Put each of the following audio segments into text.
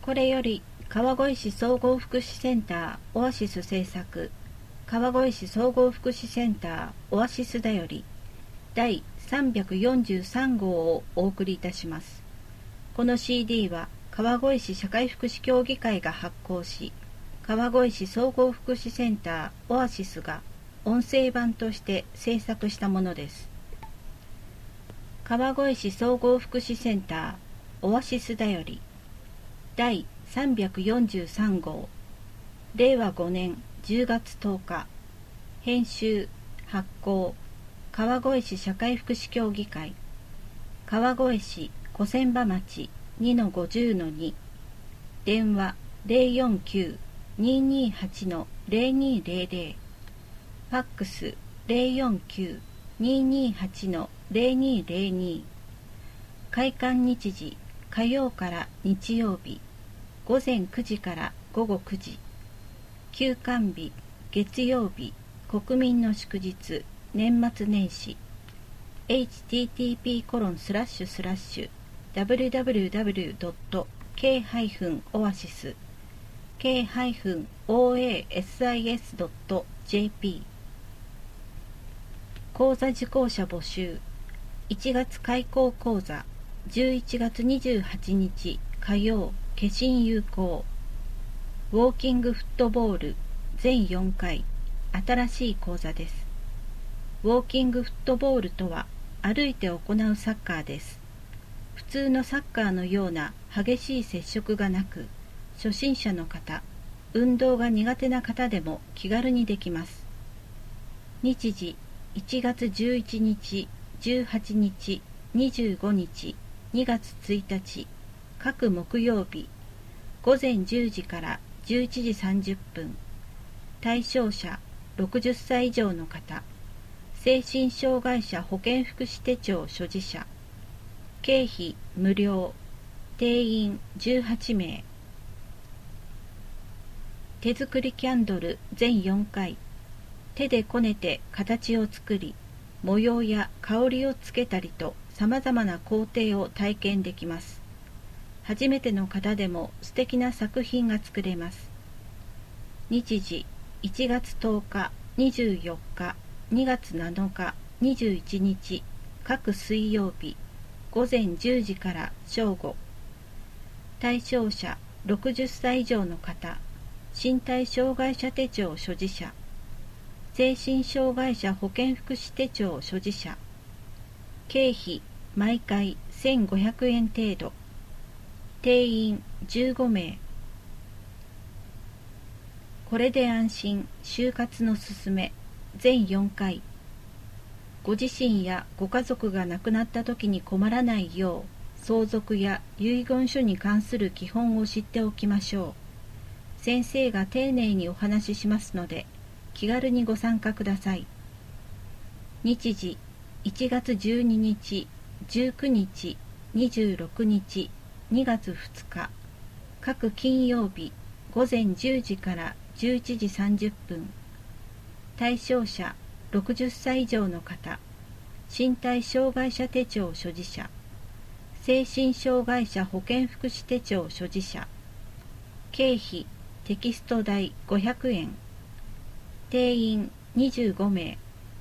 これより川越市総合福祉センターオアシス制作、川越市総合福祉センターオアシスだより第343号をお送りいたします。この CD は川越市社会福祉協議会が発行し、川越市総合福祉センターオアシスが音声版として制作したものです。川越市総合福祉センターオアシスだより第343号、令和5年10月10日、編集発行川越市社会福祉協議会、川越市小千葉町 2-50-2、 電話 049-228-0200、 ファックス 049-228-0202、 開館日時火曜から日曜日午前9時から午後9時、休館日月曜日国民の祝日年末年始、 http://www.k-oasis k-oasis.jp。 講座受講者募集。1月開講講座11月28日火曜、化身有効ウォーキングフットボール全4回、新しい講座です。ウォーキングフットボールとは歩いて行うサッカーです。普通のサッカーのような激しい接触がなく、初心者の方、運動が苦手な方でも気軽にできます。日時1月11日、18日、25日、2月1日、各木曜日、午前10時から11時30分。対象者60歳以上の方、精神障害者保健福祉手帳所持者、経費無料、定員18名。手作りキャンドル全4回、手でこねて形を作り、模様や香りをつけたりとさまざまな工程を体験できます。初めての方でも素敵な作品が作れます。日時1月10日、24日、2月7日、21日、各水曜日、午前10時から正午。対象者60歳以上の方、身体障害者手帳所持者、精神障害者保健福祉手帳所持者。経費毎回1500円程度。定員15名。これで安心、就活のすすめ全4回。ご自身やご家族が亡くなった時に困らないよう、相続や遺言書に関する基本を知っておきましょう。先生が丁寧にお話ししますので、気軽にご参加ください。日時1月12日、19日、26日、2月2日、各金曜日、午前10時から11時30分。対象者60歳以上の方、身体障害者手帳所持者、精神障害者保健福祉手帳所持者。経費テキスト代500円。定員25名。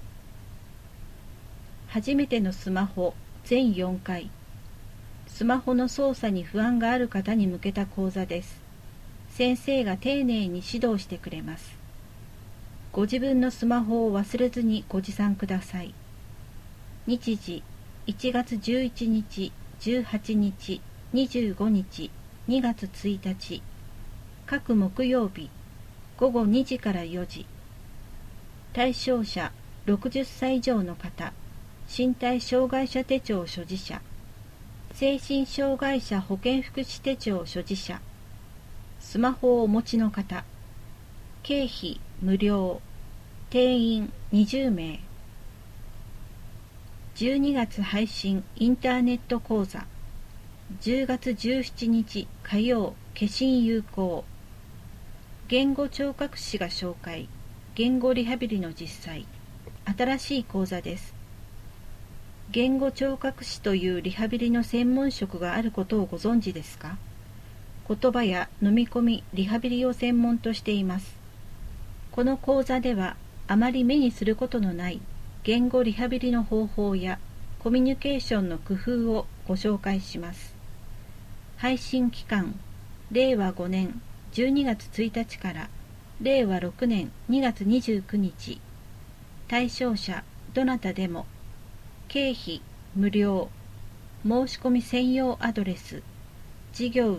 初めてのスマホ全4回。スマホの操作に不安がある方に向けた講座です。先生が丁寧に指導してくれます。ご自分のスマホを忘れずにご持参ください。日時1月11日、18日、25日、2月1日、各木曜日、午後2時から4時。対象者60歳以上の方、身体障害者手帳所持者、精神障害者保健福祉手帳所持者。スマホをお持ちの方、経費無料。定員20名。12月配信インターネット講座。10月17日火曜、化身有効。言語聴覚士が紹介、言語リハビリの実際。新しい講座です。言語聴覚士というリハビリの専門職があることをご存知ですか？ 言葉や飲み込みリハビリを専門としています。この講座ではあまり目にすることのない言語リハビリの方法やコミュニケーションの工夫をご紹介します。配信期間、令和5年12月1日から令和6年2月29日。対象者どなたでも。経費無料。申し込み専用アドレス。事業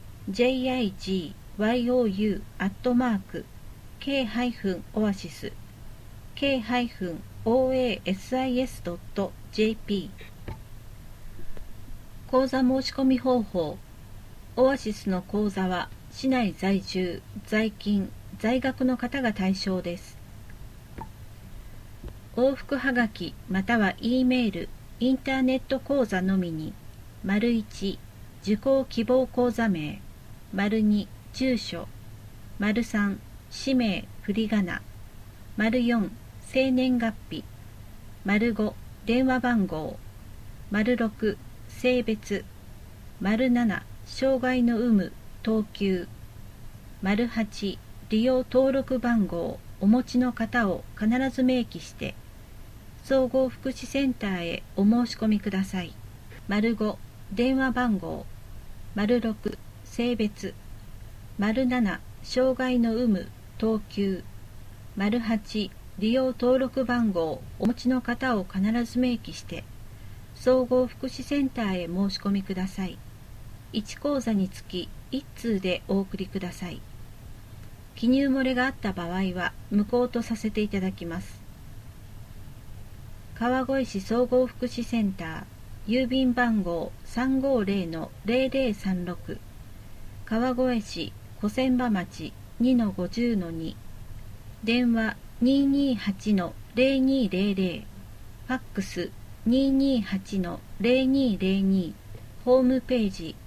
jigYOU@k-oasis k-oasis.jp。 講座申し込み方法。オアシスの講座は市内在住、在勤、在学の方が対象です。往復はがきまたは E メール、インターネット講座のみに、①受講希望講座名、②住所、③氏名振り仮名、�4生年月日、⑤電話番号、⑥性別、�7障害の有無等級、�8利用登録番号お持ちの方を必ず明記して総合福祉センターへお申し込みください。⑤電話番号、⑥性別、�7障害の有無等級、�8利用登録番号お持ちの方を必ず明記して総合福祉センターへ申し込みください。1講座につき1通でお送りください。記入漏れがあった場合は無効とさせていただきます。川越市総合福祉センター、郵便番号 350-0036、 川越市小船場町 2-50-2、 電話 228-0200、 ファックス 228-0202、 ホームページ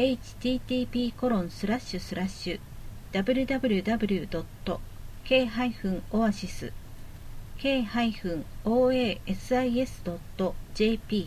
http://www.k-oasis.jp。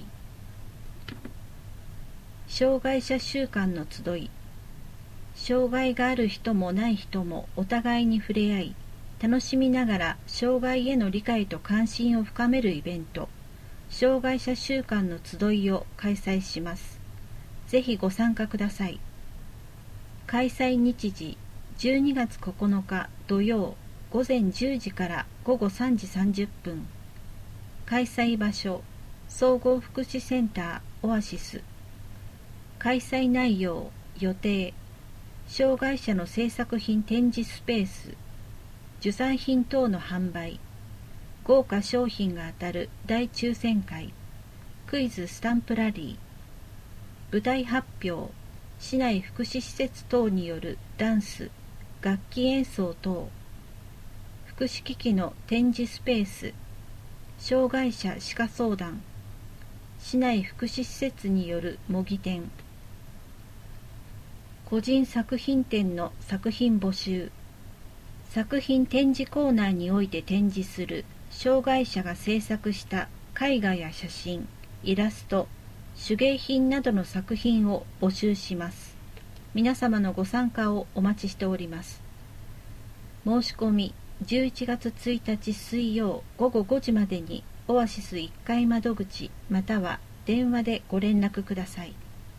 障害者週間の集い。障害がある人もない人もお互いに触れ合い、楽しみながら障害への理解と関心を深めるイベント、障害者週間の集いを開催します。ぜひご参加ください。開催日時12月9日土曜午前10時から午後3時30分。開催場所総合福祉センターオアシス。開催内容予定、障害者の制作品展示スペース、受産品等の販売、豪華商品が当たる大抽選会、クイズスタンプラリー、舞台発表、市内福祉施設等によるダンス、楽器演奏等、福祉機器の展示スペース、障害者歯科相談、市内福祉施設による模擬展、個人作品展の作品募集、作品展示コーナーにおいて展示する障害者が制作した絵画や写真、イラスト、手芸品などの作品を募集します。皆様のご参加をお待ちしております。申し込み11月1日水曜午後5時までにオアシス1階窓口または電話でご連絡ください。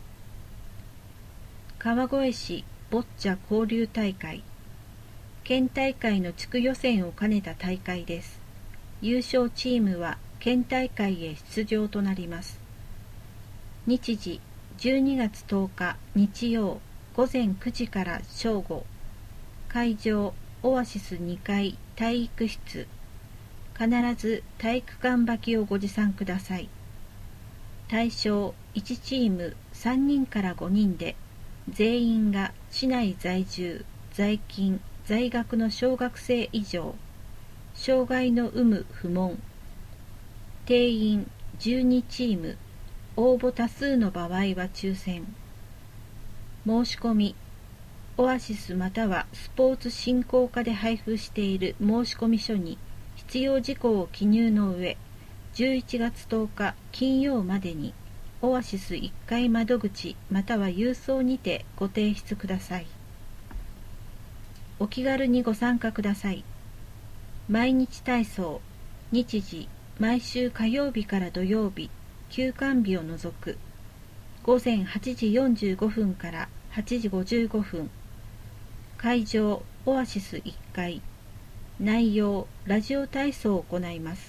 川越市ボッチャ交流大会、県大会の地区予選を兼ねた大会です。優勝チームは県大会へ出場となります。日時12月10日日曜午前9時から正午。会場オアシス2階体育室。必ず体育館履きをご持参ください。対象1チーム3人から5人で、全員が市内在住、在勤、在学の小学生以上。障害の有無不問。定員12チーム。応募多数の場合は抽選。申し込みオアシスまたはスポーツ振興課で配布している申込書に必要事項を記入の上、11月10日金曜までにオアシス1階窓口または郵送にてご提出ください。お気軽にご参加ください。毎日体操、日時、毎週火曜日から土曜日、休館日を除く、午前8時45分から8時55分、会場、オアシス1階、内容、ラジオ体操を行います。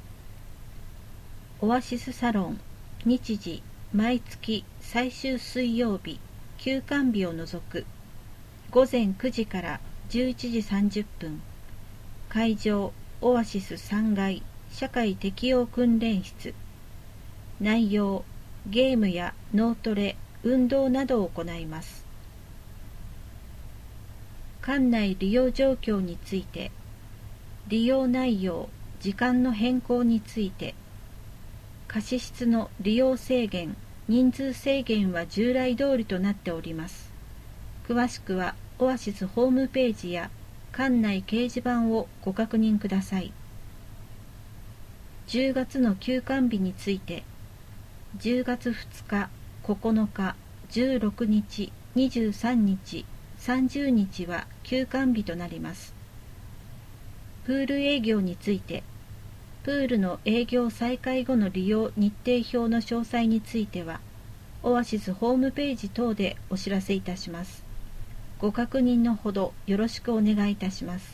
オアシスサロン、日時、毎月最終水曜日、休館日を除く、午前9時から11時30分、会場、オアシス3階、社会適応訓練室、内容、ゲームや脳トレ、運動などを行います。館内利用状況について、利用内容、時間の変更について、貸し室の利用制限、人数制限は従来通りとなっております。詳しくはオアシスホームページや館内掲示板をご確認ください。10月の休館日について、10月2日、9日、16日、23日、30日は休館日となります。プール営業について、プールの営業再開後の利用日程表の詳細については、オアシスホームページ等でお知らせいたします。ご確認のほどよろしくお願いいたします。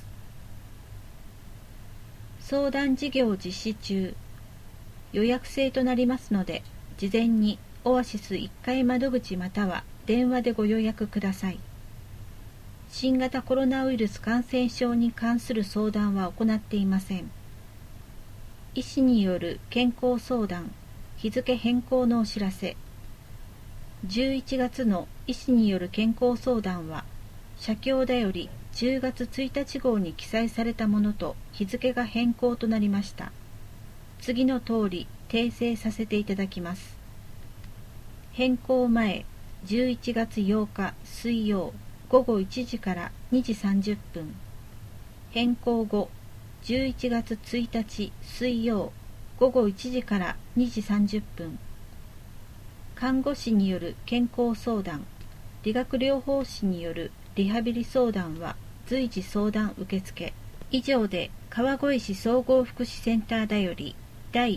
相談事業実施中、予約制となりますので、事前にオアシス1階窓口または電話でご予約ください。新型コロナウイルス感染症に関する相談は行っていません。医師による健康相談、日付変更のお知らせ。11月の医師による健康相談は、社協だより10月1日号に記載されたものと日付が変更となりました。次の通り訂正させていただきます。変更前、11月8日水曜午後1時から2時30分。変更後、11月1日水曜午後1時から2時30分。看護師による健康相談、理学療法士によるリハビリ相談は随時相談受付。以上で川越市総合福祉センターだより第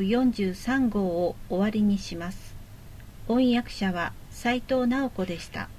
343号を終わりにします。音訳者は斉藤直子でした。